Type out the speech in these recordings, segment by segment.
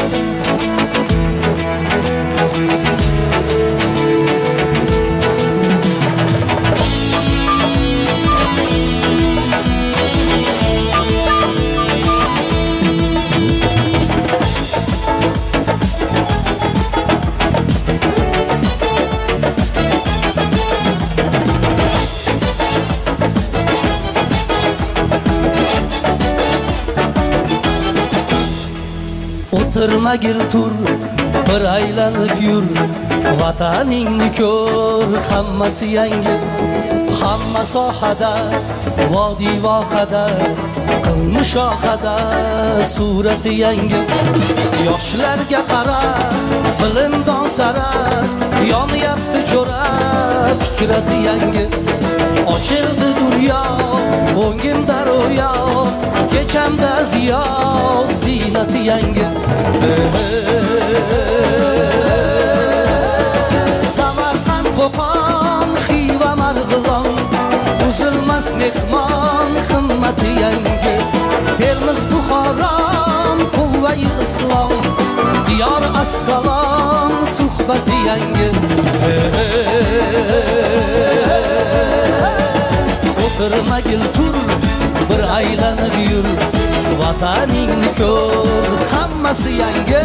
O'tirmagil tur, bir aylanib yur, vataningni ko'r, hammasi yangi. Hamma sohada, vodiy vohada, qilmushohada, surati yangi. Yoshlarga qara, bilimdon sara, yonyapti jo'ra, fikrati yangi. Ochildi dunyo, o'ngimda ro'yo, kechamda ziyo, ziynati yangi. Samarqand, Qo'qon, Xiva, Marg'ilon, uzilmas mehmon, himmati yangi. Termiz, Buxoro, quvvai islom, diyor assalom, suhbati yangi. O'tirmagil tur, bir aylanib yur, vataningni ko'r, hammasi yangi.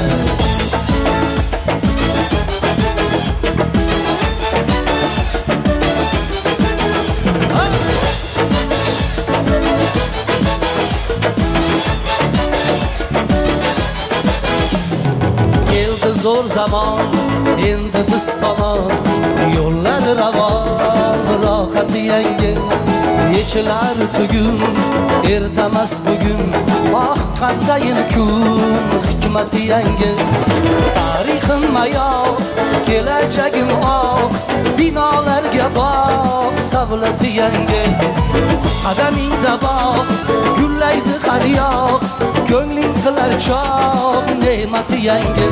Keldi zo'r zamon, endi biz tomon, yo'llar ravon, rohati yangi. Yechilar tugun, ertamas bugun, oh qandayin kun, hikmati yangi. Tarixim mayoq, kelajagim oq, binolarga boq, savlati yangi. Qadamingda boq, gullaydi har yoq, ko'ngling qilar choq, ne'mati yangi.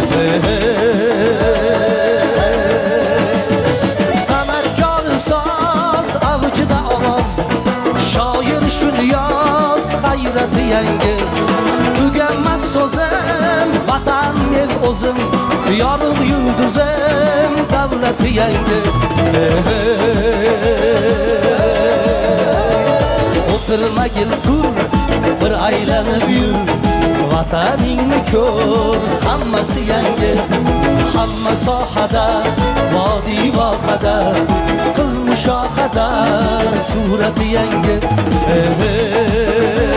San'atkor soz, avjida ovoz, shoir shuni yoz, hayrati yangi. Tuganmas so'zim, vatan men o'zim, yorug' yulduzim, davlati yangi. O'tirmagil tur, bir aylanib yur, vataningni ko'r, hammasi yangi. Hamma sohada, vodiy vohada, qilmushohada, surati yangi.